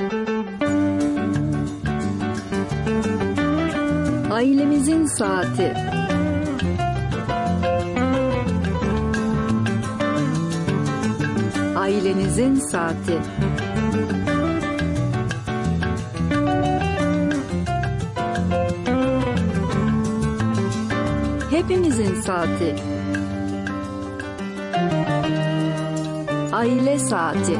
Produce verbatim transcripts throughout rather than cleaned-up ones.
Ailemizin saati. Ailenizin saati. Hepimizin saati. Aile saati.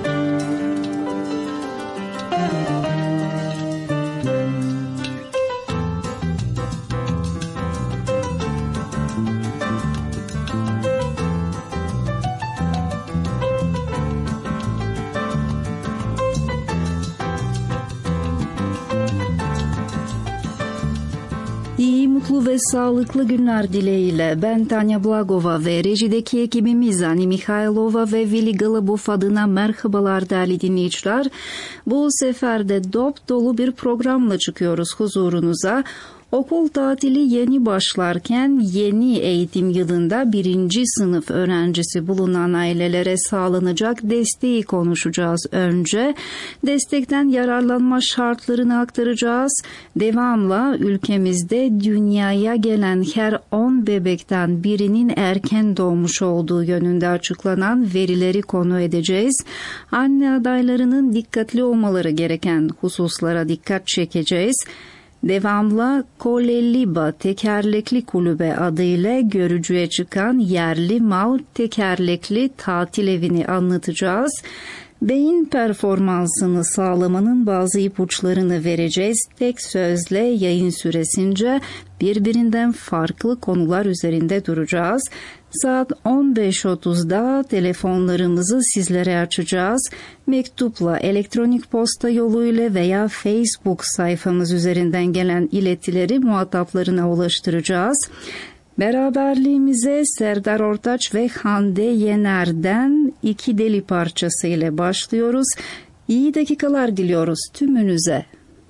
İyi, mutlu ve sağlıklı günler dileğiyle ben Tanya Blagova ve rejideki ekibimiz Ani Mikhailova ve Vili Galabov adına merhabalar değerli dinleyiciler. Bu sefer de dop dolu bir programla çıkıyoruz huzurunuza. Okul tatili yeni başlarken yeni eğitim yılında birinci sınıf öğrencisi bulunan ailelere sağlanacak desteği konuşacağız önce. Destekten yararlanma şartlarını aktaracağız. Devamla ülkemizde dünyaya gelen her on bebekten birinin erken doğmuş olduğu yönünde açıklanan verileri konu edeceğiz. Anne adaylarının dikkatli olmaları gereken hususlara dikkat çekeceğiz. Devamla Koleliba Tekerlekli Kulübe adıyla görücüye çıkan yerli mal tekerlekli tatil evini anlatacağız. Beyin performansını sağlamanın bazı ipuçlarını vereceğiz. Tek sözle yayın süresince birbirinden farklı konular üzerinde duracağız. Saat on beş otuzda telefonlarımızı sizlere açacağız. Mektupla, elektronik posta yoluyla veya Facebook sayfamız üzerinden gelen iletileri muhataplarına ulaştıracağız. Beraberliğimize Serdar Ortaç ve Hande Yener'den iki deli parçası ile başlıyoruz. İyi dakikalar diliyoruz tümünüze.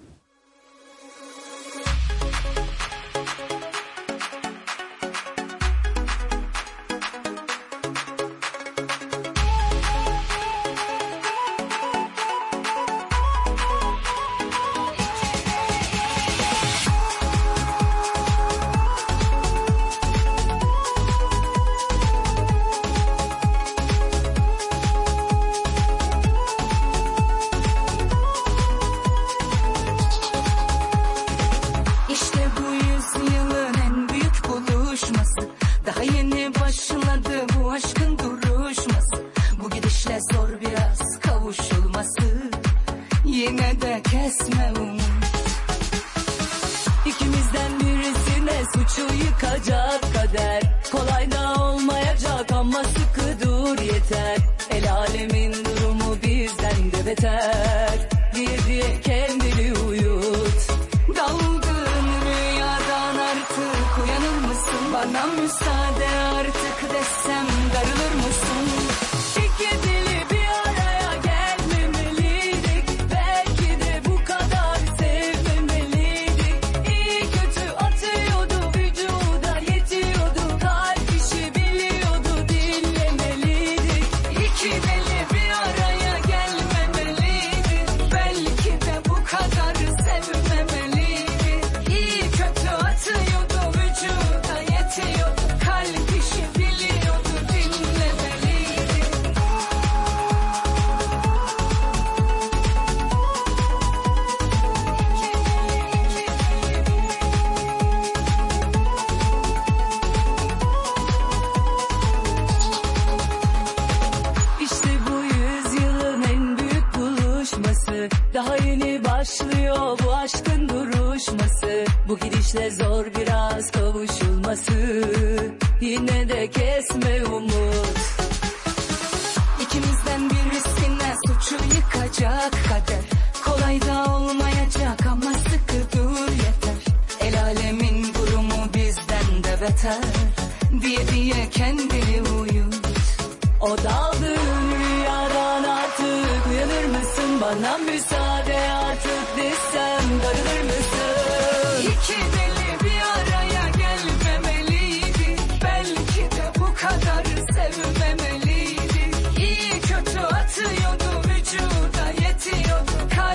Daha yeni başlıyor bu aşkın duruşması. Bu gidişle zor biraz kavuşulması. Yine de kesme umut. İkimizden birisinden suçu yıkacak kader. Kolay da olmayacak ama sıkı dur yeter. El alemin durumu bizden de beter. Diye diye kendini uyut. O daldığın rüyadan artık uyanır mısın? Bana müsaade artık desem darılır mısın? İki deli bir araya gelmemeliydi. Belki de bu kadar sevmemeliydi. İyi kötü atıyordu vücuda yetiyordu. Kalp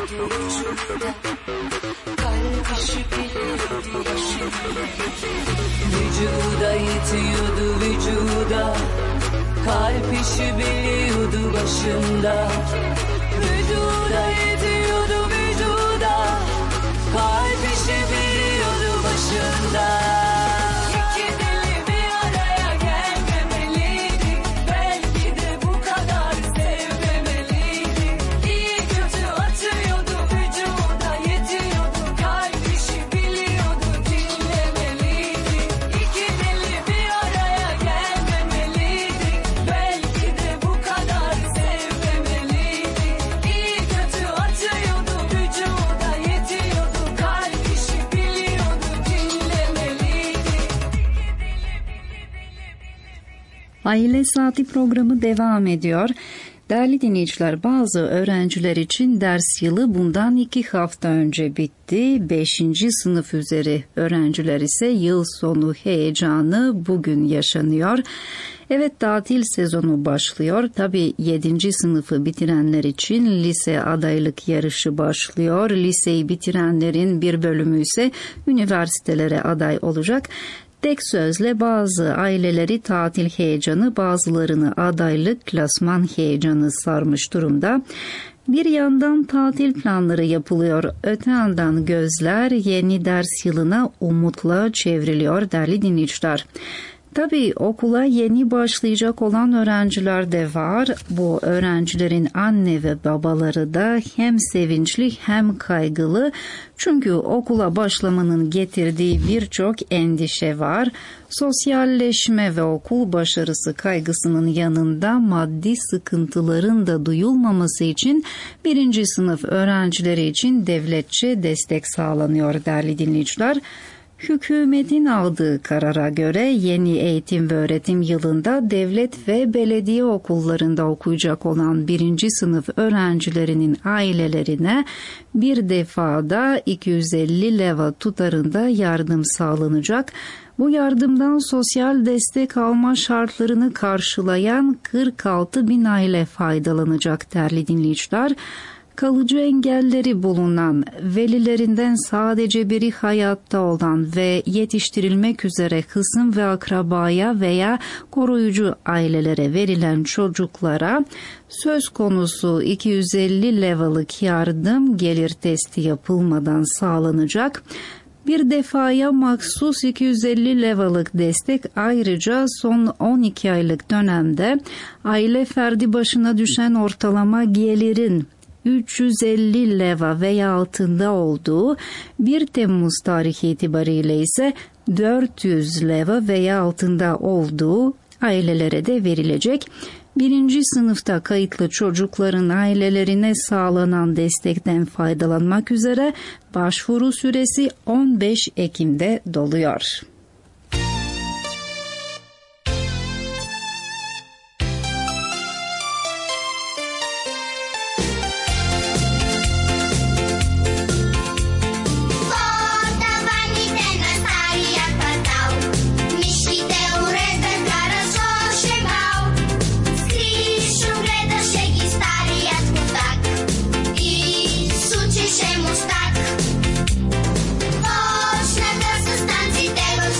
yetiyordu vücuda. Kalp işi biliyordu başında. Vücuda yetiyordu vücuda. Kalp işi biliyordu başında. Vücuda yetiyordu vücuda. Kalp işi biliyordu başında. İki deli bir araya gelmemeliydi. Belki de bu kadar sevmemeliydi. İyi kötü atıyordu vücuda yetiyordu. Kalp işi biliyordu dinlemeliydi. İki deli bir araya gelmemeliydi. Belki de bu kadar sevmemeliydi. İyi kötü atıyordu vücuda yetiyordu. Kalp işi biliyordu dinlemeliydi. Aile Saati programı devam ediyor. Değerli dinleyiciler, bazı öğrenciler için ders yılı bundan iki hafta önce bitti. Beşinci sınıf üzeri öğrenciler ise yıl sonu heyecanı bugün yaşanıyor. Evet, tatil sezonu başlıyor. Tabii yedinci sınıfı bitirenler için lise adaylık yarışı başlıyor. Liseyi bitirenlerin bir bölümü ise üniversitelere aday olacak. Tek sözle bazı aileleri tatil heyecanı, bazılarını adaylık, klasman heyecanı sarmış durumda. Bir yandan tatil planları yapılıyor, öte yandan gözler yeni ders yılına umutla çevriliyor değerli dinleyiciler. Tabii okula yeni başlayacak olan öğrenciler de var. Bu öğrencilerin anne ve babaları da hem sevinçli hem kaygılı. Çünkü okula başlamanın getirdiği birçok endişe var. Sosyalleşme ve okul başarısı kaygısının yanında maddi sıkıntıların da duyulmaması için birinci sınıf öğrencileri için devletçe destek sağlanıyor değerli dinleyiciler. Hükümetin aldığı karara göre yeni eğitim ve öğretim yılında devlet ve belediye okullarında okuyacak olan birinci sınıf öğrencilerinin ailelerine bir defada iki yüz elli leva tutarında yardım sağlanacak. Bu yardımdan sosyal destek alma şartlarını karşılayan kırk altı bin aile faydalanacak değerli dinleyiciler. Kalıcı engelleri bulunan, velilerinden sadece biri hayatta olan ve yetiştirilmek üzere hısım ve akrabaya veya koruyucu ailelere verilen çocuklara söz konusu iki yüz elli levalık yardım gelir testi yapılmadan sağlanacak. Bir defaya mahsus iki yüz elli levalık destek ayrıca son on iki aylık dönemde aile ferdi başına düşen ortalama gelirin üç yüz elli leva veya altında olduğu, bir Temmuz tarihi itibariyle ise dört yüz leva veya altında olduğu ailelere de verilecek. Birinci sınıfta kayıtlı çocukların ailelerine sağlanan destekten faydalanmak üzere başvuru süresi on beş Ekim'de doluyor. Chodź na klasę stacji tego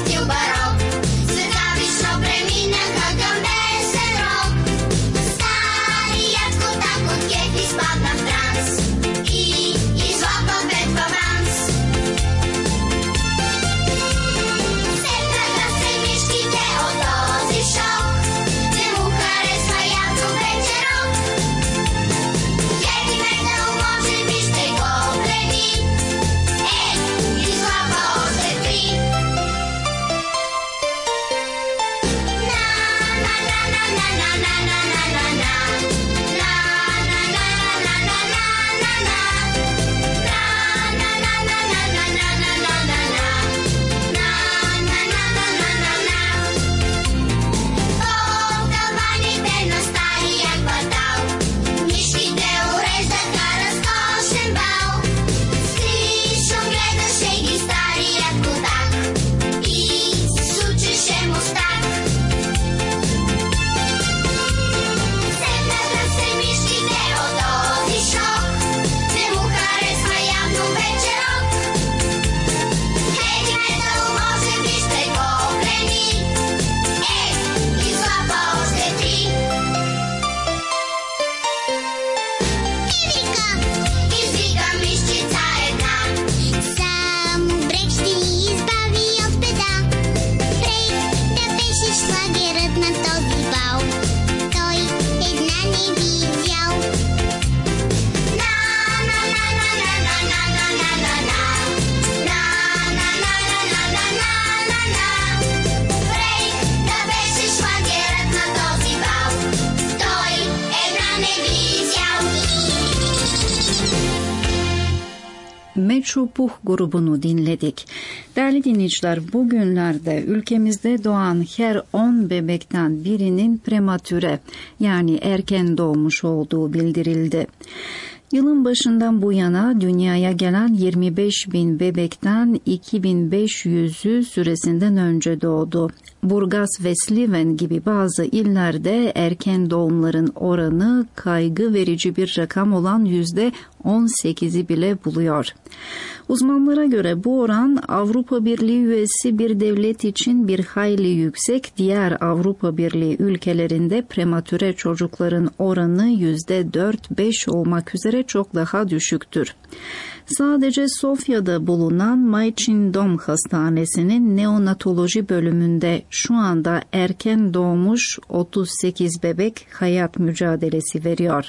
Çupuh grubunu dinledik. Değerli dinleyiciler, bugünlerde ülkemizde doğan her on bebekten birinin prematüre yani erken doğmuş olduğu bildirildi. Yılın başından bu yana dünyaya gelen yirmi beş bin bebekten iki bin beş yüzü süresinden önce doğdu. Burgaz ve Sliven gibi bazı illerde erken doğumların oranı kaygı verici bir rakam olan yüzde on sekizi bile buluyor. Uzmanlara göre bu oran Avrupa Birliği üyesi bir devlet için bir hayli yüksek, diğer Avrupa Birliği ülkelerinde prematüre çocukların oranı yüzde dört beş olmak üzere çok daha düşüktür. Sadece Sofya'da bulunan Mayçin-Dom Hastanesi'nin neonatoloji bölümünde şu anda erken doğmuş otuz sekiz bebek hayat mücadelesi veriyor.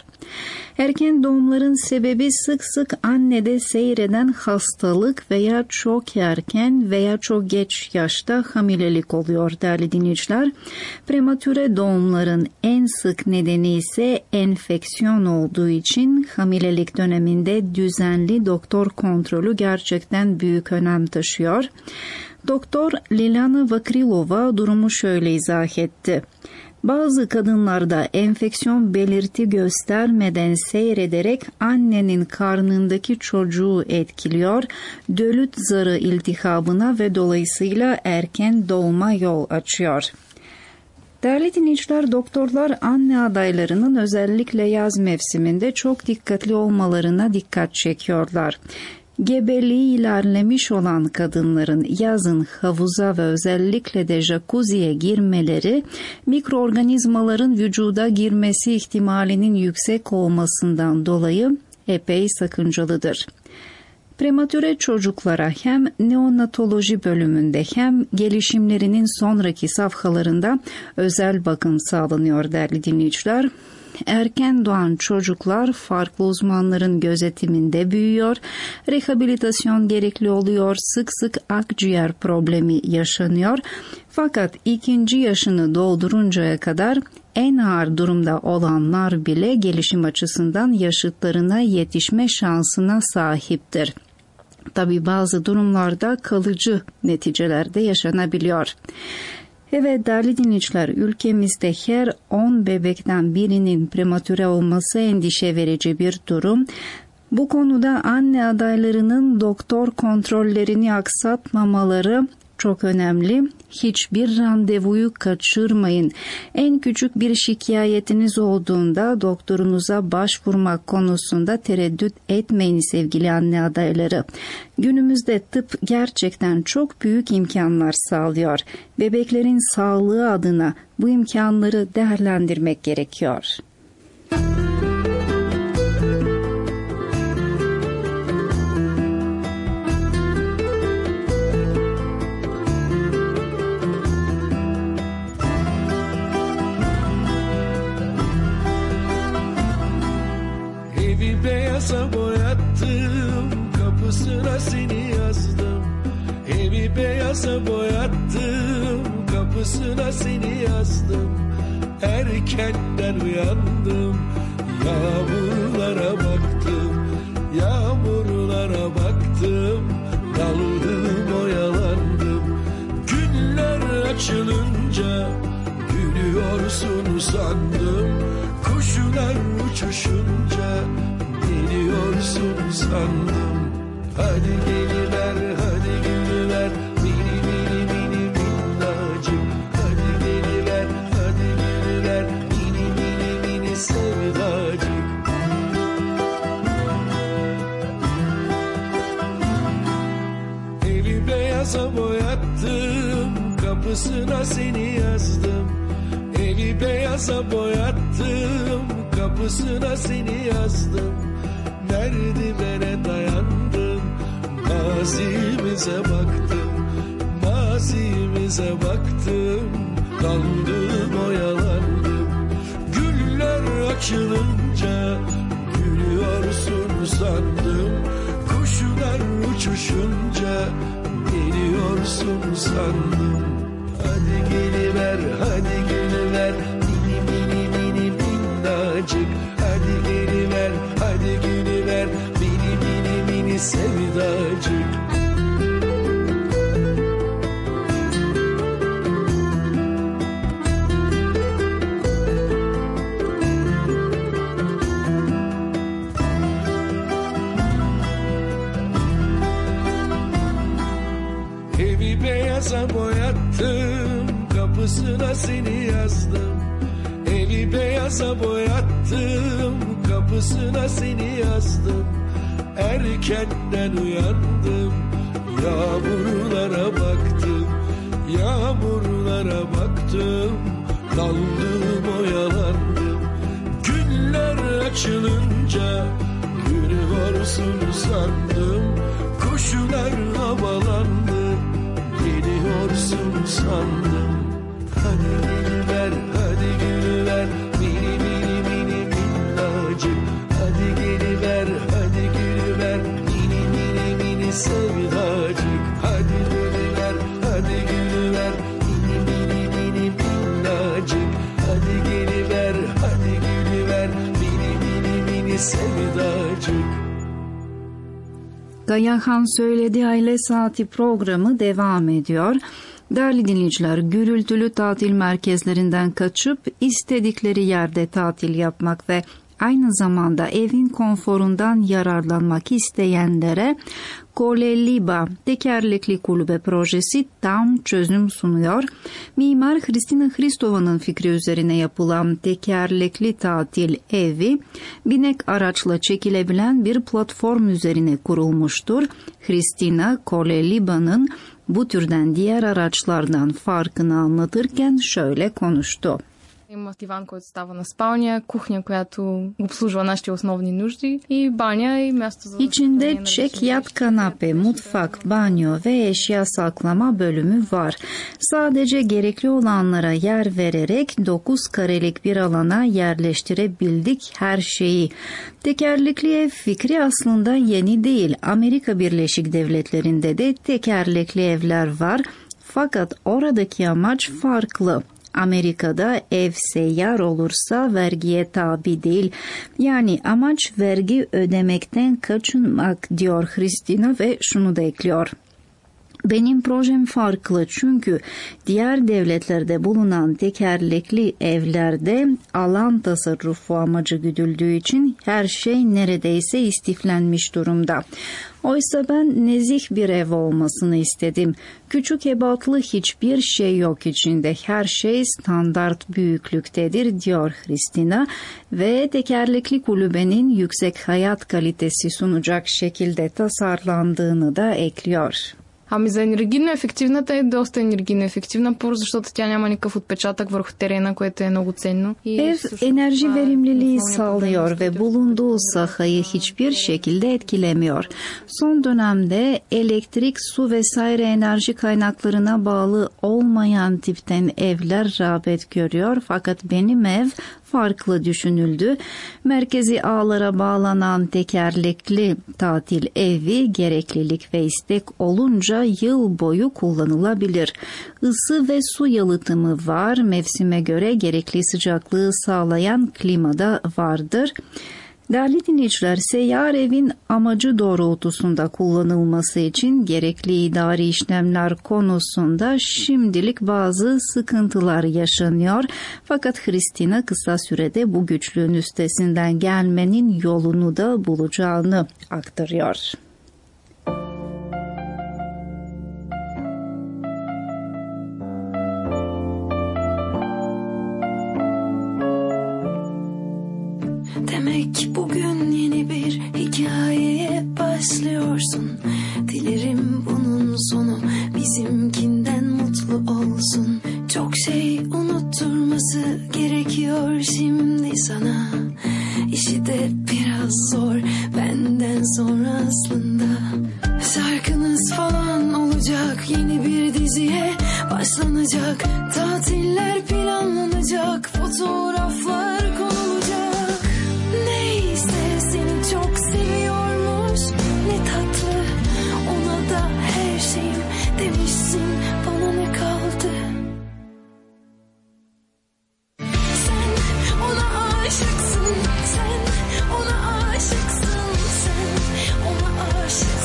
Erken doğumların sebebi sık sık annede seyreden hastalık veya çok erken veya çok geç yaşta hamilelik oluyor değerli dinleyiciler. Prematüre doğumların en sık nedeni ise enfeksiyon olduğu için hamilelik döneminde düzenli doktor kontrolü gerçekten büyük önem taşıyor. Doktor Lilana Vakrilova durumu şöyle izah etti. Bazı kadınlarda enfeksiyon belirti göstermeden seyrederek annenin karnındaki çocuğu etkiliyor, dölüt zarı iltihabına ve dolayısıyla erken doğuma yol açıyor. Değerli dinleyiciler, doktorlar anne adaylarının özellikle yaz mevsiminde çok dikkatli olmalarına dikkat çekiyorlar. Gebeliği ilerlemiş olan kadınların yazın havuza ve özellikle de jacuzziye girmeleri, mikroorganizmaların vücuda girmesi ihtimalinin yüksek olmasından dolayı epey sakıncalıdır. Prematüre çocuklara hem neonatoloji bölümünde hem gelişimlerinin sonraki safhalarında özel bakım sağlanıyor değerli dinleyiciler. Erken doğan çocuklar farklı uzmanların gözetiminde büyüyor, rehabilitasyon gerekli oluyor, sık sık akciğer problemi yaşanıyor. Fakat ikinci yaşını dolduruncaya kadar en ağır durumda olanlar bile gelişim açısından yaşıtlarına yetişme şansına sahiptir. Tabii bazı durumlarda kalıcı neticeler de yaşanabiliyor. Evet değerli dinleyiciler, ülkemizde her on bebekten birinin prematüre olması endişe verici bir durum. Bu konuda anne adaylarının doktor kontrollerini aksatmamaları çok önemli. Hiçbir randevuyu kaçırmayın. En küçük bir şikayetiniz olduğunda doktorunuza başvurmak konusunda tereddüt etmeyin sevgili anne adayları. Günümüzde tıp gerçekten çok büyük imkanlar sağlıyor. Bebeklerin sağlığı adına bu imkanları değerlendirmek gerekiyor. Beyaza boyattım, kapısına seni yazdım. Evi beyaza boyattım, kapısına seni yazdım. Erkenden uyandım, yağmurlara baktım. Yağmurlara baktım, daldım oyalandım. Günler açılınca gülüyorsun sandım. Kuşlar uçuşunca geliyorsun sandım. Hadi geliver, hadi geliver, mini mini mini minnacık. Hadi geliver, hadi geliver, mini mini mini sevdacık. Evi beyaza boyattım, kapısına seni yazdım. Evi beyaza boyattım, kapısına seni yazdım. Merdivene dayandım, mazimize baktım. Mazimize baktım, daldım oyalandım. Güller açılınca gülüyorsun sandım. Kuşlar uçuşunca geliyorsun sandım. Hadi geliver, hadi geliver, mini mini mini minnacık. Hadi geliver, hadi geliver, mini mini mini sevdacık. Evi beyaza boyattım, kapısına seni yazdım. Evi beyaza boyattım, kapısına seni yazdım. Erkenden uyandım, yağmurlara baktım, yağmurlara baktım, daldım oyalandım. Güller açılınca gülüyorsun sandım, kuşlar havalandı, geliyorsun sandım. Hadi gülüver, hadi gülüver, mini mini mini minnacık. Hadi geliver, hadi gülüver, mini mini mini sevdacık. Hadi gülüver, hadi gülüver, mini mini mini minnacık. Hadi geliver, hadi gülüver, mini mini mini sevdacık. Gayahan Söyledi Aile Saati programı devam ediyor. Değerli dinleyiciler, gürültülü tatil merkezlerinden kaçıp istedikleri yerde tatil yapmak ve aynı zamanda evin konforundan yararlanmak isteyenlere Koleliba Tekerlekli Kulübe projesi tam çözüm sunuyor. Mimar Hristina Hristova'nın fikri üzerine yapılan tekerlekli tatil evi, binek araçla çekilebilen bir platform üzerine kurulmuştur. Hristina, Koleliba'nın bu türden diğer araçlardan farkını anlatırken şöyle konuştu. Има диван, който става на спалня, кухня, която обслужва нашите основни нужди и баня и място за... İçinde çek yat kanape, mutfak, banyo ve eşya saklama bölümü var. Sadece gerekli olanlara yer vererek dokuz karelik bir alana yerleştirebildik her şeyi. Tekerlekli ev fikri aslında yeni değil. Amerika Birleşik Devletleri'nde de tekerlekli evler var. Fakat oradaki amaç farklı. Amerika'da ev seyyar olursa vergiye tabi değil. Yani amaç vergi ödemekten kaçınmak diyor Hristina ve şunu da ekliyor. Benim projem farklı çünkü diğer devletlerde bulunan tekerlekli evlerde alan tasarrufu amacı güdüldüğü için her şey neredeyse istiflenmiş durumda. Oysa ben nezih bir ev olmasını istedim. Küçük ebatlı hiçbir şey yok içinde. Her şey standart büyüklüktedir diyor Hristina ve tekerlekli kulübenin yüksek hayat kalitesi sunacak şekilde tasarlandığını da екliyor. Ами за енергийно ефективната е доста енергийно ефективна, първо защото тя няма никакъв отпечатък върху терена, което е много ценно. Ev enerji verimliliği sağlıyor ve bulunduğu sahayı hiçbir şekilde etkilemiyor. Son dönemde elektrik, su vesaire enerji kaynaklarına bağlı olmayan tipten evler rağbet görüyor. Fakat benim ev farklı düşünüldü. Merkezi ağlara bağlanan tekerlekli tatil evi gereklilik ve istek olunca yıl boyu kullanılabilir. Isı ve su yalıtımı var. Mevsime göre gerekli sıcaklığı sağlayan klima da vardır. Değerli dinleyiciler, seyyar evin amacı doğrultusunda kullanılması için gerekli idari işlemler konusunda şimdilik bazı sıkıntılar yaşanıyor. Fakat Hristina kısa sürede bu güçlüğün üstesinden gelmenin yolunu da bulacağını aktarıyor. Demek bugün yeni bir hikayeye başlıyorsun. Dilerim bunun sonu bizimkinden mutlu olsun. Çok şey unutturması gerekiyor şimdi sana. İşi de biraz zor benden sonra aslında. Şarkınız falan olacak, yeni bir diziye başlanacak. Tatiller planlanacak, fotoğraflar konulacak. Neyse seni çok seviyormuş, ne tatlı. Ona da her şeyim demişsin, bana ne kaldı? Sen ona aşıksın, sen ona aşıksın, sen ona aşıksın.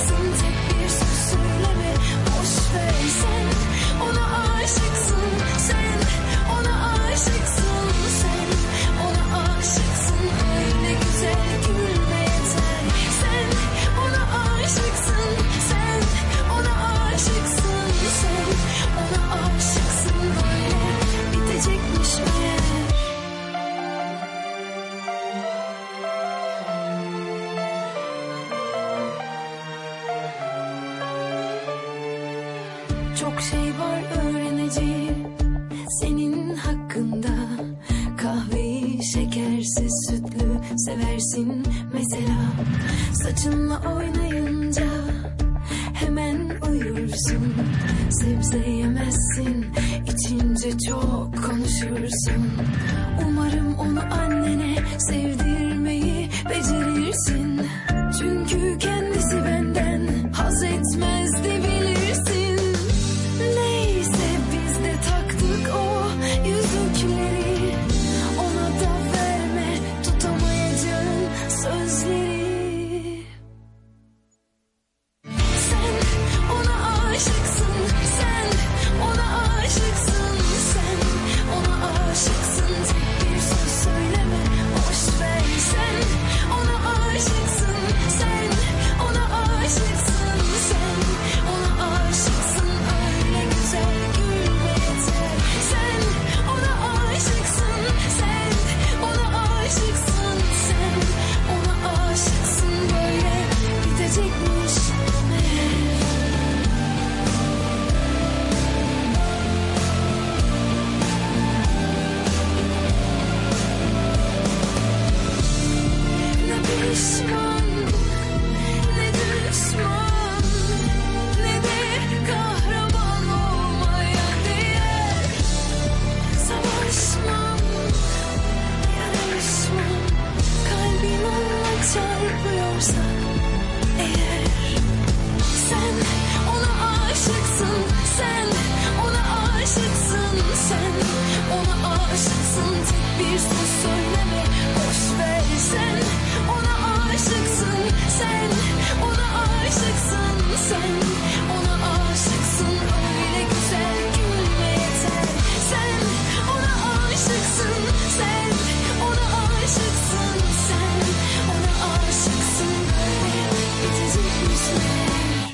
Çok şey var öğreneceğim senin hakkında. Kahveyi şekersiz sütlü seversin mesela. Saçınla oynayınca hemen uyursun. Sebze yemezsin, içince çok konuşursun. Umarım onu annene sevdirmeyi becerirsin. Çünkü kendisi benden haz etmezdi bilirsin. Neyse biz de taktık o yüzükleri. Ona da verme tutamayacağın sözleri. Sen ona aşıksın, sen ona aşıksın, sen ona aşıksın. Tek bir söz söyleme, boş ver. Sen ona aşıksın, sen ona aşıksın, sen ona aşıksın. Öyle güzel gülme yeter. Sen ona aşıksın, sen ona aşıksın, sen ona aşıksın. Böyle bitecekmiş meğer. Ne pişman, ne düşman, ne de kahraman olmaya değer. Savaşmam, yarışmam, kalbim onunla çarpıyorsa eğer. Sen ona aşıksın, sen ona aşıksın, sen ona aşıksın. Tek bir söz söyleme, boş ver. Sen ona aşıksın, sen ona aşıksın, sen ona aşıksın. Öyle güzel gülme yeter. Sen ona aşıksın, sen ona aşıksın, sen ona aşıksın. Böyle bitecekmiş meğer.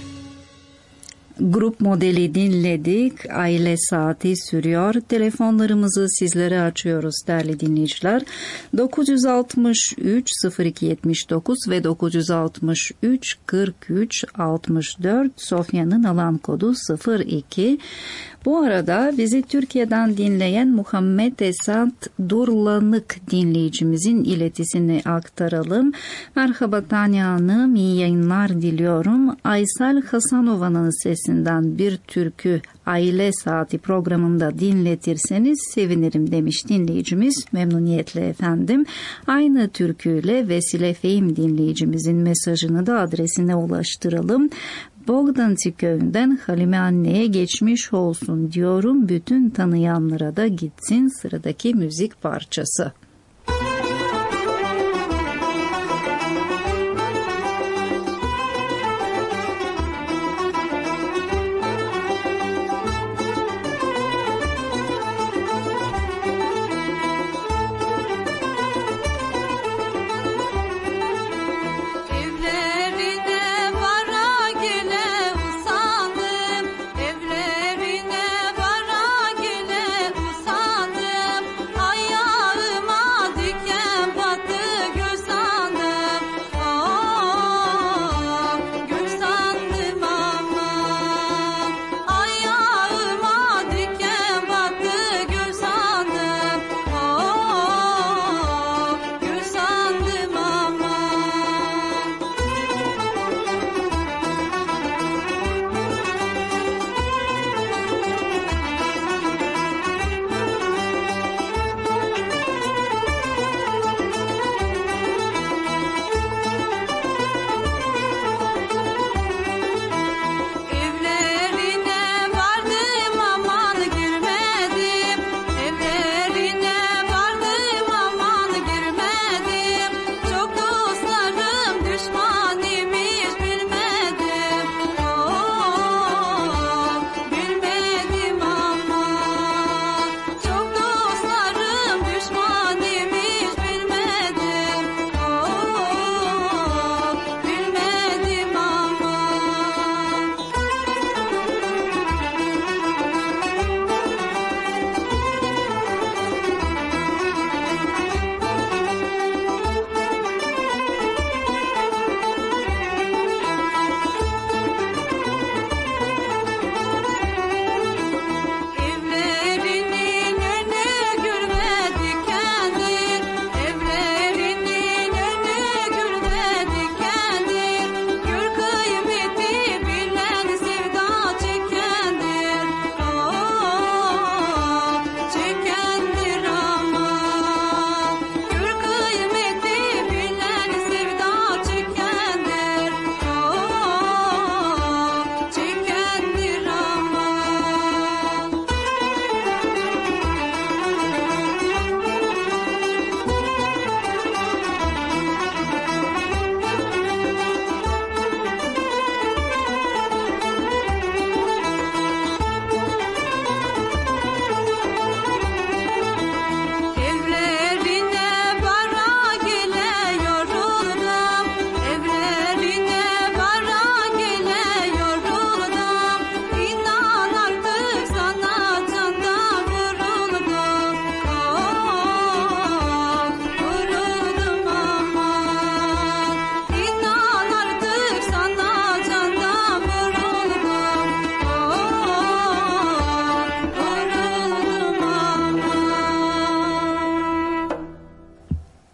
Grup modeli dinledik. Aile saati sürüyor. Telefonlarımızı sizlere açıyoruz değerli dinleyiciler. dokuz yüz altmış üç sıfır iki yetmiş dokuz ve dokuz yüz altmış üç kırk üç altmış dört, Sofya'nın alan kodu sıfır iki. Bu arada bizi Türkiye'den dinleyen Muhammed Esat Durlanık dinleyicimizin iletisini aktaralım. Merhaba Tanya Hanım, iyi yayınlar diliyorum. Aysel Hasanova'nın sesinden bir türkü Aile Saati programında dinletirseniz sevinirim demiş dinleyicimiz. Memnuniyetle efendim. Aynı türküyle Vesile Fehim dinleyicimizin mesajını da adresine ulaştıralım. Bogdanci köyünden Halime anneye geçmiş olsun diyorum. Bütün tanıyanlara da gitsin sıradaki müzik parçası. Evlerine vara gele usandım, ayağıma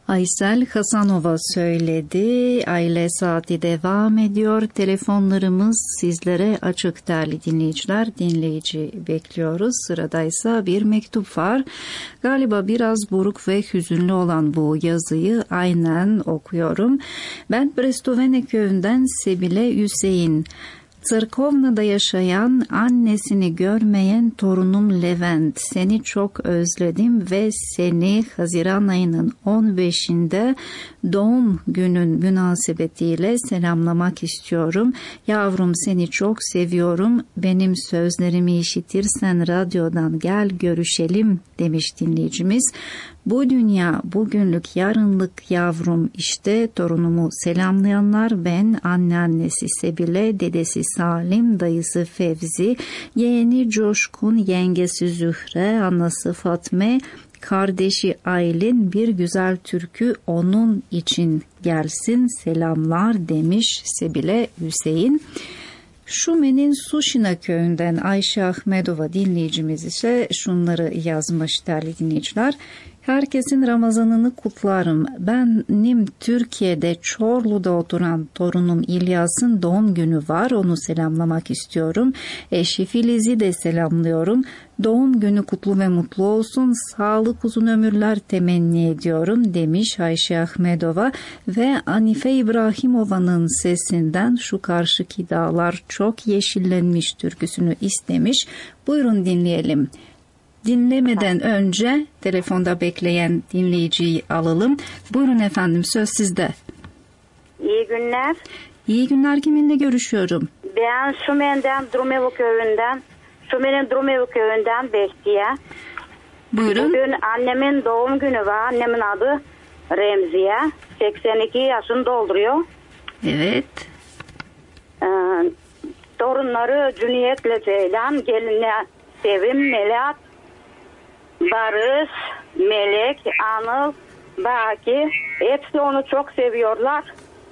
Aysel Hasanova söyledi. Aile Saati devam ediyor. Telefonlarımız sizlere açık değerli dinleyiciler. Dinleyici bekliyoruz. Sıradaysa bir mektup var. Galiba biraz buruk ve hüzünlü olan bu yazıyı aynen okuyorum. Ben Brestovene köyünden Sebile Hüseyin. Tsırkovna'da yaşayan, annesini görmeyen torunum Levent. Seni çok özledim ve seni Haziran ayının on beşinde doğum günün münasebetiyle selamlamak istiyorum. Yavrum seni çok seviyorum. Benim sözlerimi işitirsen radyodan gel görüşelim demiş dinleyicimiz. Bu dünya bugünlük yarınlık yavrum, işte torunumu selamlayanlar ben, anneannesi Sebile, dedesi Salim, dayısı Fevzi, yeğeni Coşkun, yengesi Zühre, anası Fatme, kardeşi Aylin. Bir güzel türkü onun için gelsin, selamlar demiş Sebile Hüseyin. Şumen'in Suşina köyünden Ayşe Ahmedova dinleyicimiz ise şunları yazmış değerli dinleyiciler. Herkesin Ramazanını kutlarım. Benim Türkiye'de Çorlu'da oturan torunum İlyas'ın doğum günü var. Onu selamlamak istiyorum. Eşi Filiz'i de selamlıyorum. Doğum günü kutlu ve mutlu olsun. Sağlık, uzun ömürler temenni ediyorum demiş Ayşe Ahmedova. Ve Anife İbrahimova'nın sesinden Şu Karşıki Dağlar Çok Yeşillenmiş türküsünü istemiş. Buyurun dinleyelim. Dinlemeden önce telefonda bekleyen dinleyiciyi alalım. Buyurun efendim, söz sizde. İyi günler. İyi günler, kiminle görüşüyorum? Ben Şumen'den Drumevo köyünden, Şumen'in Drumevo köyünden Behtiye. Buyurun. Bugün annemin doğum günü var. Annemin adı Remziye. seksen iki yaşını dolduruyor. Evet. Ee, torunları Cüneyt'le Ceylan, geline Sevim, Melat, Barış, Melek, Anıl, Baki, hepsi onu çok seviyorlar.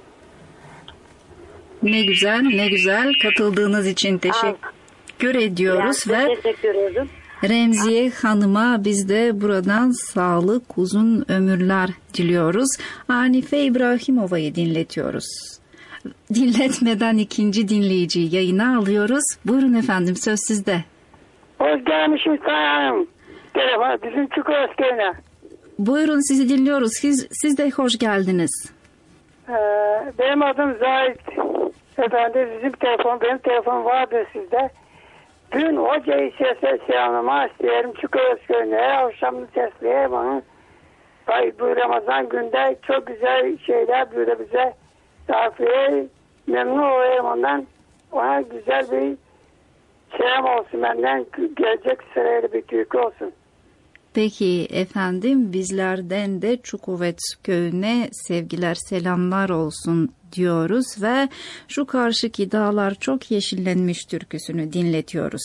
Ne güzel, ne güzel. Katıldığınız için teşekkür Al. ediyoruz ben ve teşekkür ederim. Remziye Hanım'a biz de buradan sağlık, uzun ömürler diliyoruz. Anife İbrahimova'yı dinletiyoruz. Dinletmeden ikinci dinleyiciyi yayına alıyoruz. Buyurun efendim, söz sizde. Hoş gelmişsiniz Sayın Telefon bizim Çukuröz köyüne. Buyurun, sizi dinliyoruz. Siz, siz de hoş geldiniz. Ee, benim adım Zahit. Efendim bizim telefon, benim telefon vardı sizde. Dün hocayı sesle selamlama isterim Çukuröz köyüne. Her akşamını sesleyeyim onu. Bu Ramazan günde çok güzel şeyler böyle bize tafiye memnun olayım ondan. Ona güzel bir selam olsun benden, gelecek sırayla bir türkü olsun. Peki efendim, bizlerden de Çukuvet köyüne sevgiler, selamlar olsun diyoruz ve Şu Karşıki Dağlar Çok Yeşillenmiş türküsünü dinletiyoruz.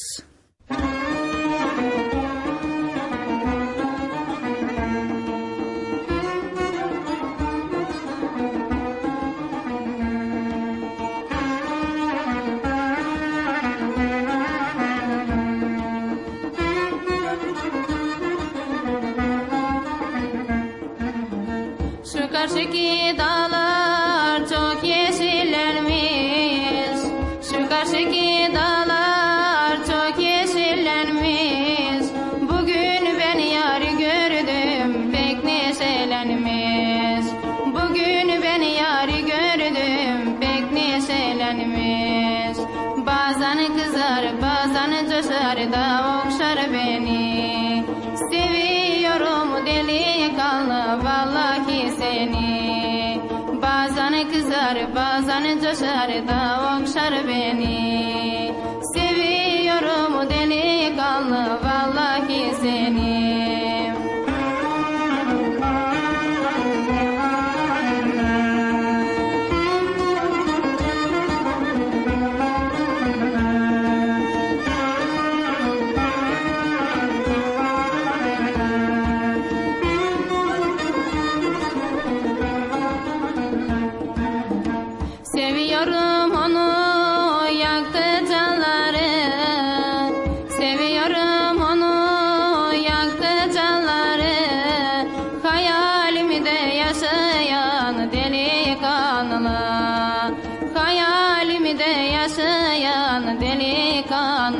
Karşıki dağlar çok yeşillenmiş, şu karşıki dağlar çok yeşillenmiş. Bugün ben yarı gördüm pek neşelenmiş, bugün ben yarı gördüm pek neşelenmiş. Bazen kızar bazen coşar da okşar beni, seviyorum delikanlı vallahi seni. Bazen kızar bazen coşar da okşar beni, seviyorum delikanlı vallahi seni. Seviyorum onu yaktı can.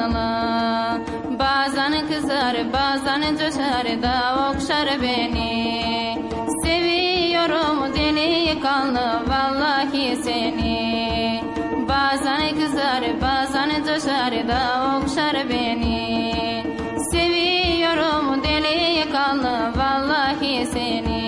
kanlı. Bazen kızar bazen coşar da okşar beni. Seviyorum delikanlı vallahi seni. Bazen kızar bazen coşar da okşar beni. Seviyorum delikanlı vallahi seni.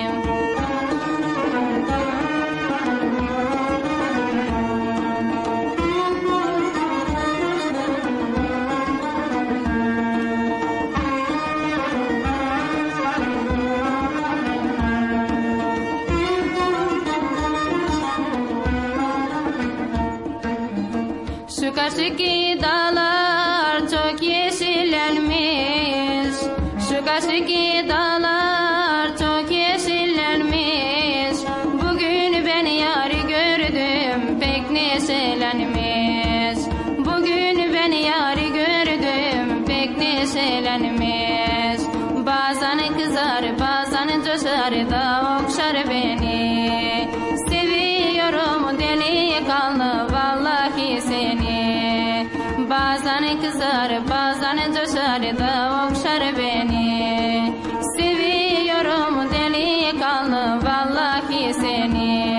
Şu karşıki dağlar çok yeşillenmiş. Şu karşıki dağlar çok yeşillenmiş. Bugün ben yarı gördüm pek neşelenmiş. Bugün ben yarı gördüm pek neşelenmiş. Bazen kızar bazen coşar da okşar beni. Seviyorum delikanlı vallahi seni. Bazen kızar bazen coşar da okşar beni. Seviyorum delikanlı vallahi seni.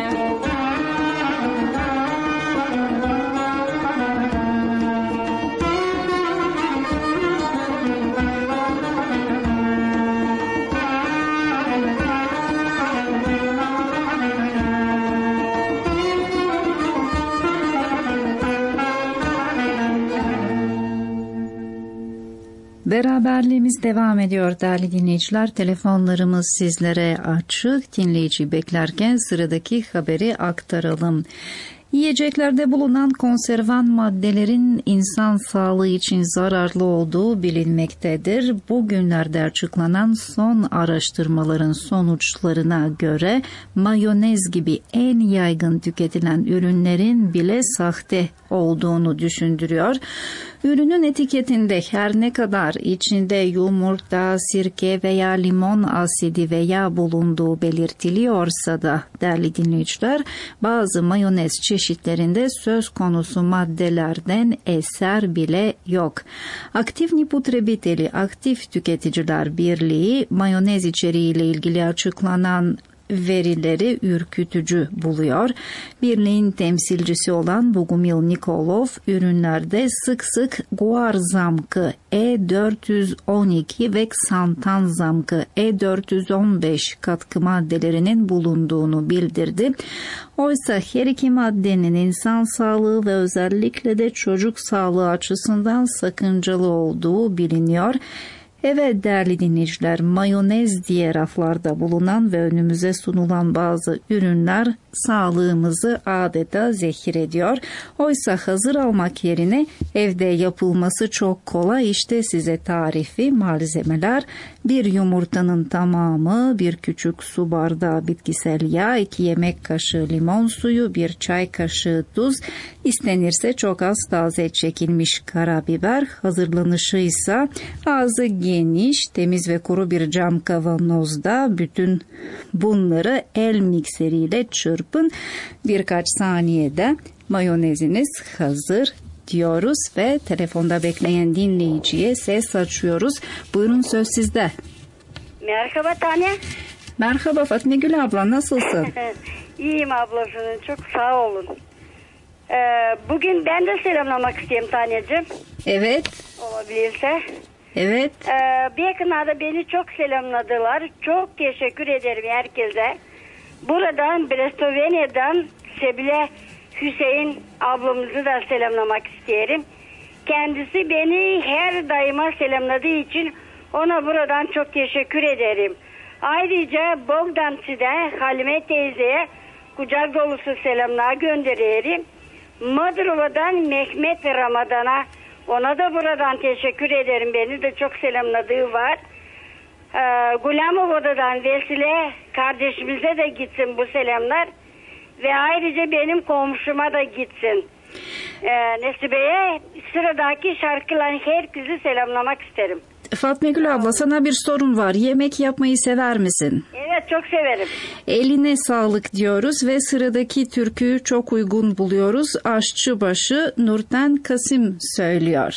Beraberliğimiz devam ediyor değerli dinleyiciler. Telefonlarımız sizlere açık. Dinleyici beklerken sıradaki haberi aktaralım. Yiyeceklerde bulunan konservan maddelerin insan sağlığı için zararlı olduğu bilinmektedir. Bugünlerde açıklanan son araştırmaların sonuçlarına göre mayonez gibi en yaygın tüketilen ürünlerin bile sahte olduğunu düşündürüyor. Ürünün etiketinde her ne kadar içinde yumurta, sirke veya limon asidi veya bulunduğu belirtiliyorsa da değerli dinleyiciler, bazı mayonez çeşitlerinde söz konusu maddelerden eser bile yok. Aktivni Potrebiteli Aktif Tüketiciler Birliği mayonez içeriğiyle ilgili açıklanan verileri ürkütücü buluyor. Birliğin temsilcisi olan Bogumil Nikolov, ürünlerde sık sık guar zamkı E dört yüz on iki ve xantan zamkı E dört yüz on beş katkı maddelerinin bulunduğunu bildirdi. Oysa her iki maddenin insan sağlığı ve özellikle de çocuk sağlığı açısından sakıncalı olduğu biliniyor. Evet değerli dinleyiciler, mayonez diye raflarda bulunan ve önümüze sunulan bazı ürünler sağlığımızı adeta zehir ediyor. Oysa hazır almak yerine evde yapılması çok kolay. İşte size tarifi, malzemeler: bir yumurtanın tamamı, bir küçük su bardağı bitkisel yağ, iki yemek kaşığı limon suyu, bir çay kaşığı tuz, istenirse çok az taze çekilmiş karabiber. Hazırlanışı ise ağzı geniş, temiz ve kuru bir cam kavanozda bütün bunları el mikseriyle çırpın. Birkaç saniyede mayoneziniz hazır diyoruz ve telefonda bekleyen dinleyiciye ses açıyoruz. Buyurun, söz sizde. Merhaba Tanya. Merhaba Fatma Gül abla, nasılsın? İyiyim ablasının, çok sağ olun. Ee, bugün ben de selamlamak istiyorum Tanyacığım. Evet. Olabilirse. Evet. Ee, bir yakınlarda beni çok selamladılar. Çok teşekkür ederim herkese. Buradan Brestovenya'dan Sebile Hüseyin ablamızı da selamlamak isterim. Kendisi beni her daima selamladığı için ona buradan çok teşekkür ederim. Ayrıca Bogdançı'da Halime teyzeye kucak dolusu selamlar gönderirim. Madrova'dan Mehmet Ramadan'a, ona da buradan teşekkür ederim. Beni de çok selamladığı var. Ee, Gulamova'dan Vesile kardeşimize de gitsin bu selamlar. Ve ayrıca benim komşuma da gitsin. Ee, Nesibe'ye sıradaki şarkıların herkesi selamlamak isterim. Fatma Gül abla, sana bir sorun var. Yemek yapmayı sever misin? Evet, çok severim. Eline sağlık diyoruz ve sıradaki türküyü çok uygun buluyoruz. Aşçıbaşı Nurten Kasim söylüyor.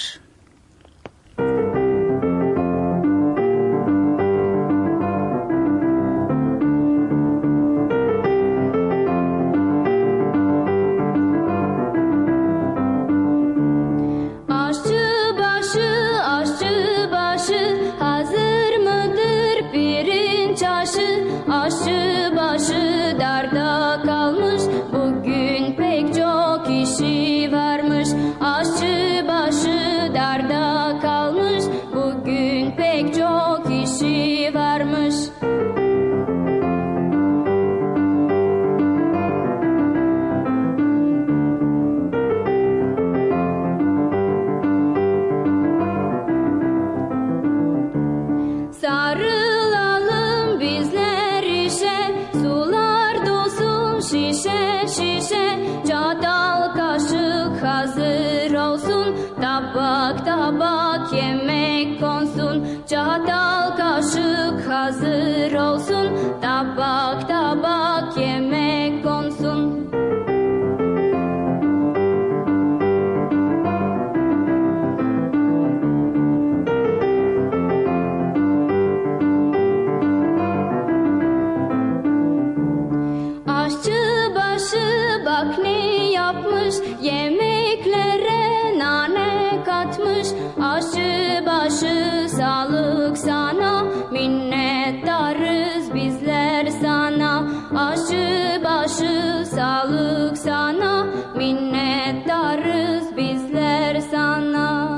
Aşçıbaşı darda kalmış, bugün pek çok işi varmış. Aşçıbaşı darda kalmış, bugün pek çok işi varmış. Sarılalım bizler işe, sular dolsun şişe şişe. Çatal kaşık hazır olsun, tabak tabak yemek konsun. Çatal kaşık hazır olsun, tabak tabak yemek konsun. Aşçıbaşı bak ne yapmış, yemeklere nane katmış. Aşçıbaşı sağlık sana, minnettarız bizler sana. Aşçıbaşı sağlık sana, minnettarız bizler sana.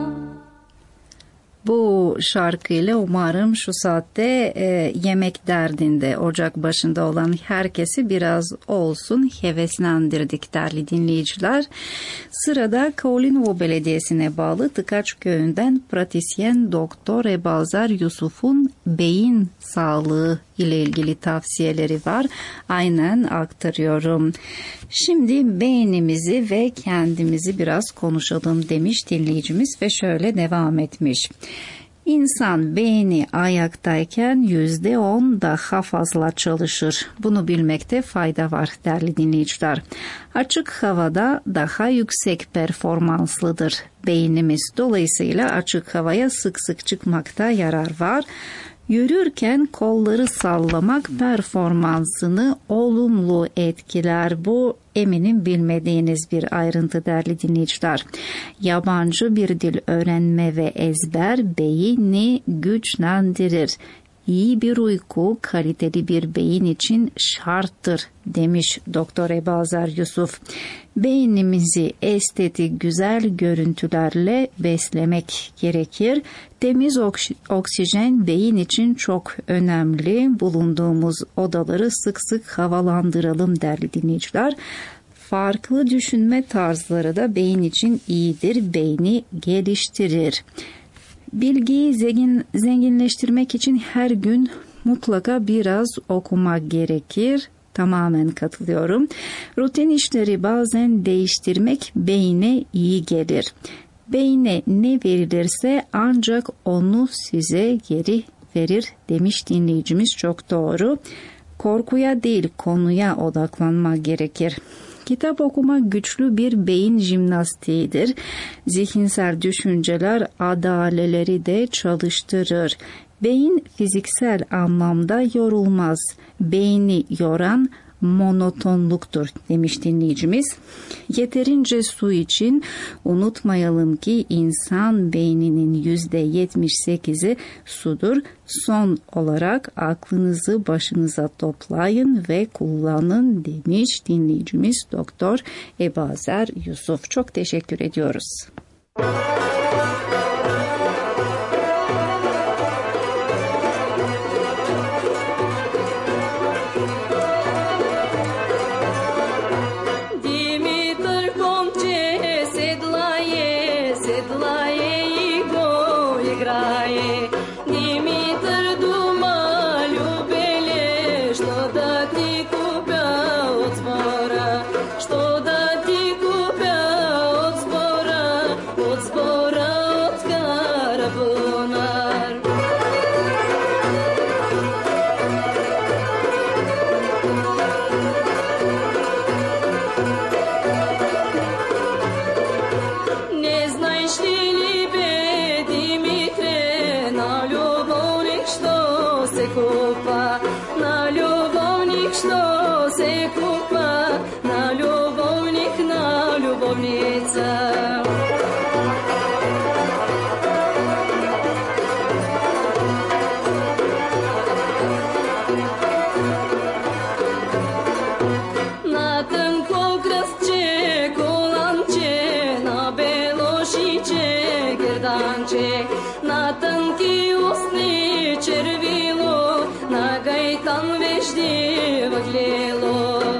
Bu şarkıyla umarım şu saatte e, yemek derdinde, ocak başında olan herkesi biraz olsun heveslendirdik değerli dinleyiciler. Sırada Kaolinovo Belediyesi'ne bağlı Tıkaç Köyü'nden pratisyen Doktor Ebazar Yusuf'un beyin sağlığı ile ilgili tavsiyeleri var. Aynen aktarıyorum. Şimdi beynimizi ve kendimizi biraz konuşalım demiş dinleyicimiz ve şöyle devam etmiş. İnsan beyni ayaktayken yüzde on daha fazla çalışır. Bunu bilmekte fayda var değerli dinleyiciler. Açık havada daha yüksek performanslıdır beynimiz. Dolayısıyla açık havaya sık sık çıkmakta yarar var. Yürürken kolları sallamak performansını olumlu etkiler. Bu eminim bilmediğiniz bir ayrıntı değerli dinleyiciler. Yabancı bir dil öğrenme ve ezber beyni güçlendirir. İyi bir uyku kaliteli bir beyin için şarttır demiş Doktor Ebazar Yusuf. Beynimizi estetik güzel görüntülerle beslemek gerekir. Temiz oksijen beyin için çok önemli. Bulunduğumuz odaları sık sık havalandıralım değerli dinleyiciler. Farklı düşünme tarzları da beyin için iyidir. Beyni geliştirir. Bilgiyi zengin, zenginleştirmek için her gün mutlaka biraz okumak gerekir. Tamamen katılıyorum. Rutin işleri bazen değiştirmek beyne iyi gelir. Beyne ne verilirse ancak onu size geri verir demiş dinleyicimiz, çok doğru. Korkuya değil konuya odaklanmak gerekir. Kitap okumak güçlü bir beyin jimnastiğidir. Zihinsel düşünceler adaleleri de çalıştırır. Beyin fiziksel anlamda yorulmaz. Beyni yoran monotonluktur demiş dinleyicimiz. Yeterince su için unutmayalım ki insan beyninin yüzde yetmiş sekizi sudur. Son olarak aklınızı başınıza toplayın ve kullanın demiş dinleyicimiz Doktor Ebazar Yusuf. Çok teşekkür ediyoruz. От збора, от карабонар. Жданче, на тонкие усны червило, на гайтан вежде выглело.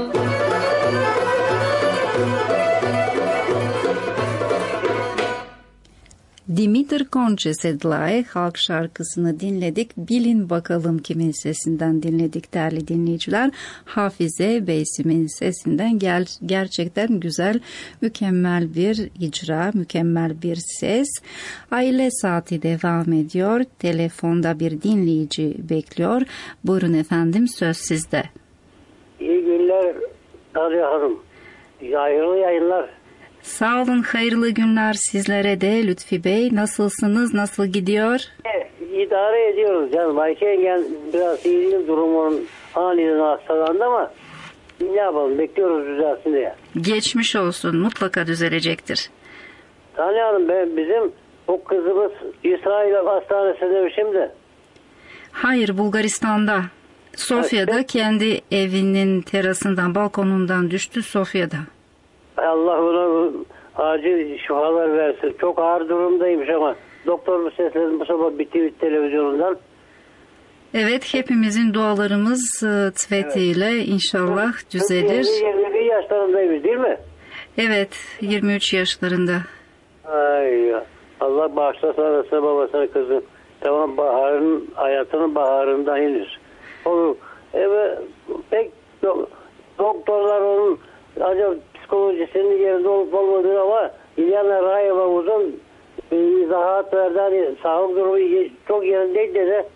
Dimitri Konçesedlae halk şarkısını dinledik. Bilin bakalım kimin sesinden dinledik değerli dinleyiciler. Hafize Beysim'in sesinden gel, gerçekten güzel, mükemmel bir icra, mükemmel bir ses. Aile saati devam ediyor. Telefonda bir dinleyici bekliyor. Buyurun efendim, söz sizde. İyi günler Arya Hanım. Hayırlı yayınlar. Sağ olun, hayırlı günler sizlere de Lütfi Bey. Nasılsınız, nasıl gidiyor? Evet, idare ediyoruz canım. Ayşe yengen biraz iyi değil, durumunun aniden hastalandı ama ne yapalım, bekliyoruz düzelsin diye. Geçmiş olsun, mutlaka düzelecektir. Tane Hanım, ben, bizim bu kızımız İsrail Hastanesi'nde şimdi. Hayır, Bulgaristan'da. Sofya'da, evet. Kendi evinin terasından, balkonundan düştü Sofya'da. Allah ona acil şifalar versin. Çok ağır durumdaymış ama doktorun seslerini bu sabah bitti televizyonundan. Evet, hepimizin dualarımız tevetiyle evet. İnşallah düzelir. yirmi bir yaşlarındaymış değil mi? Evet, yirmi üç yaşlarında. Ay, Allah bağışlasın anasına babasına kızım. Tamam, baharın, hayatının baharında henüz. Olur. Evet, pek do- doktorlar onun acaba psikolojisinin yerinde olup olmadığını ama İlyana Rayeva uzun izahat verdi. Hani sağlık durumu çok yerindeydi de.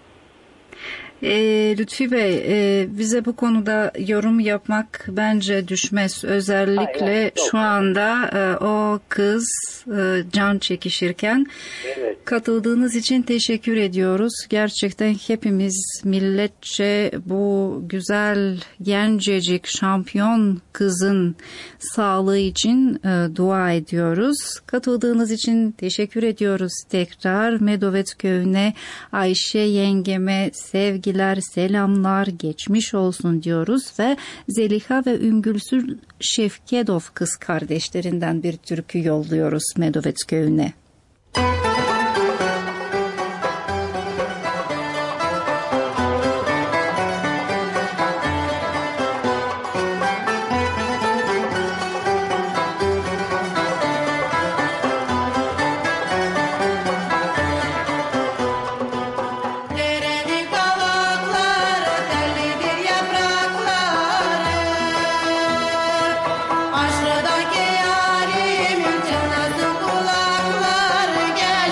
E, Lütfi Bey, e, bize bu konuda yorum yapmak bence düşmez. Özellikle Aynen, şu anda e, o kız e, can çekişirken evet. Katıldığınız için teşekkür ediyoruz. Gerçekten hepimiz milletçe bu güzel gencecik şampiyon kızın sağlığı için e, dua ediyoruz. Katıldığınız için teşekkür ediyoruz tekrar. Medovet köyüne, Ayşe yengeme sevgi, selamlar, geçmiş olsun diyoruz ve Zeliha ve Üngülsür Şevkedov kız kardeşlerinden bir türkü yolluyoruz Medovet köyüne. Aşırıdaki yarim, tırnasın kulaklar, gel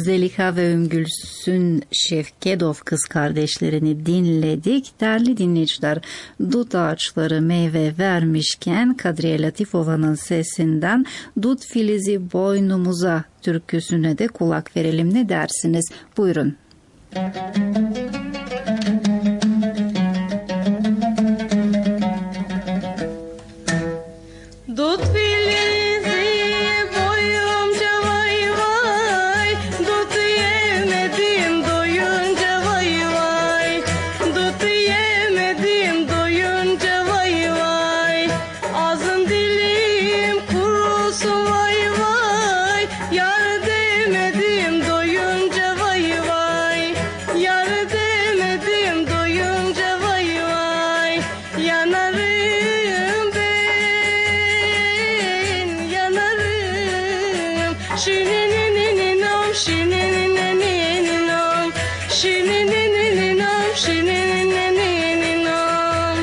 Zeliha ve Ümgülsün Şevkedov kız kardeşlerini dinledik. Değerli dinleyiciler, dut ağaçları meyve vermişken Kadriye Latifova'nın sesinden Dut Filizi Boynumuza türküsüne de kulak verelim, ne dersiniz? Buyurun. Dut filizi boyunca vay vay, dut yemedim doyunca vay vay, dut yemedim doyunca vay vay, ağzım dilim kurusun vay vay, yar demedim doyunca vay vay, yar demedim doyunca vay vay, yanarım şinininom şinininom şinininom şinininom.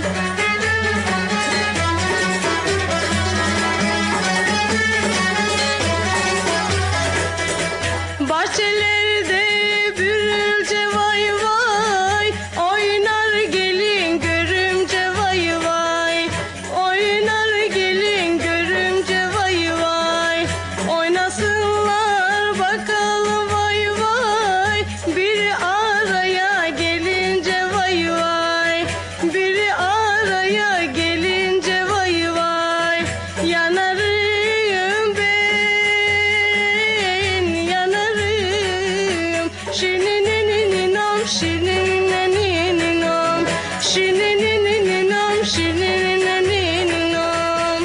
Bahçelerde bülülce vay vay, oynar gelin görümce vay vay, oynar gelin görümce vay vay, oynasınlar bakalım vay vay, bir araya gelince vay vay, bir araya gelince vay vay, yanarım ben, yanarım şinininom şinininom şinininom şinininom.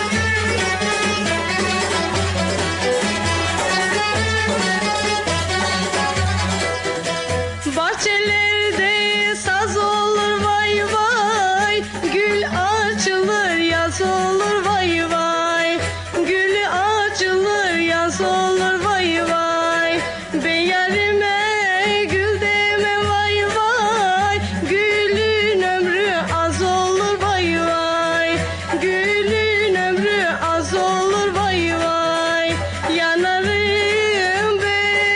Bahçelerde saz olur vay vay, gül açılır yaz olur vay vay, gül açılır yaz olur vay vay, beyerime gül deme vay vay, gülün ömrü az olur vay vay, gülün ömrü az olur vay vay, yanarım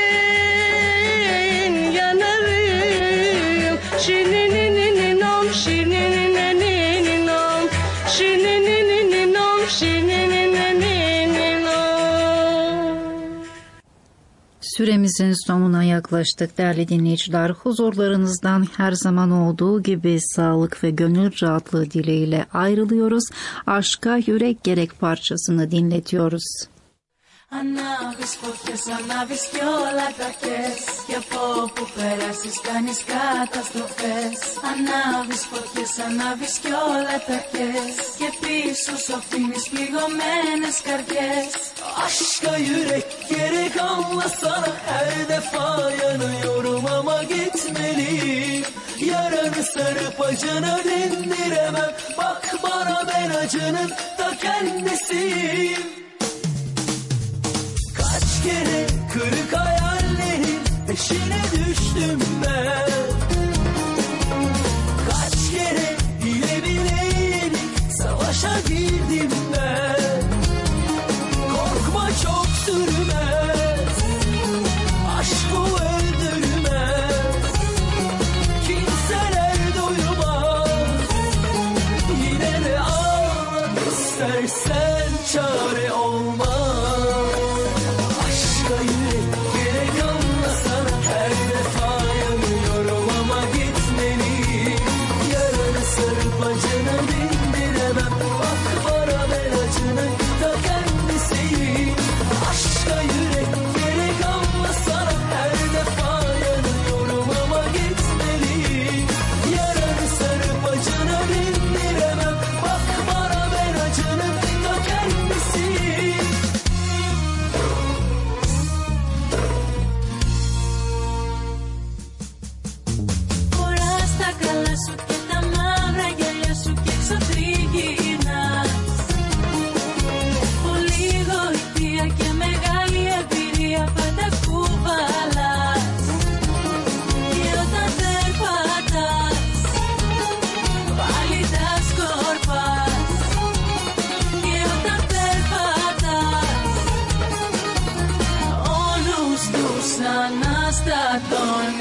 ben, yanarım şinininom şinininom şinininom şinininom. Süremizin sonuna yaklaştık değerli dinleyiciler. Huzurlarınızdan her zaman olduğu gibi sağlık ve gönül rahatlığı dileğiyle ayrılıyoruz. Aşka Yürek Gerek parçasını dinletiyoruz. Ανάβεις φωτιές, ανάβεις κι όλα τα χες, κι από όπου περάσεις κάνεις καταστροφές. Ανάβεις φωτιές, ανάβεις κι όλα τα χες, και πίσω σου αφήνεις πληγωμένες καρδιές. Aşka yürek gerek, anlasana, her defa yanıyorum ama gitmeliyim. Yaranı sarıp acını dindiremem, bak bana ben acının ta kendisiyim. Kaç kere kırık hayallerin peşine düştüm ben, kaç kere bile bile eğlenip savaşa girdim ben. Korkma çok sürmez, aşk bu öldürmez, kimseler doyurmaz. Yine de ağlat istersen, çare olmaz. See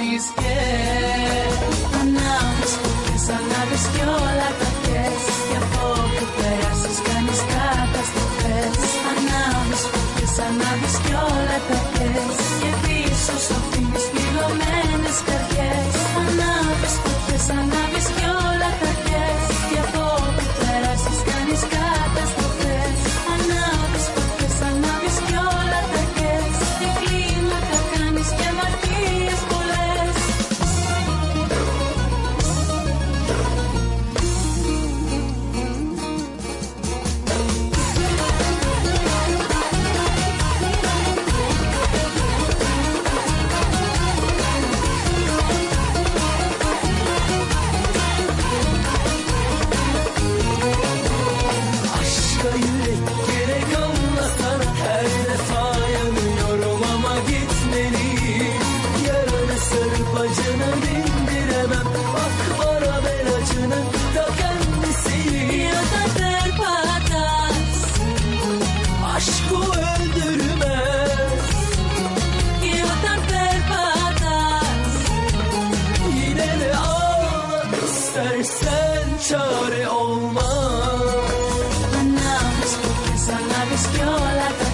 κάνεις και ανάβεις φωτιές, ανάβεις κι όλα τα πιες κι από που περάσεις κάνεις καταστροφές. Ανάβεις φωτιές, ανάβεις κι όλα τα πιες και πίσω σου αφήνεις πληγωμένες καρδιές. Ανάβεις φωτιές, ανάβεις κι όλα τα πιες κι από που περάσεις κάνεις καταστροφές. Ανάβεις φωτιές, ανάβεις κι όλα τα πιες και κλίμακα κάνεις και αμαρτίες πολλές. Aşka yürek gerek anlasana, her defa yanıyorum ama gitmeliyim. Yaranı sarıp acını dindiremem, bak bana ben acını da kendisiyim. Ya da perpatas, aşk bu öldürmez. Ya da perpatas, yine de ağla istersen çare olmaz. Ανάβεις φωτιές, ανάβεις κι όλα τα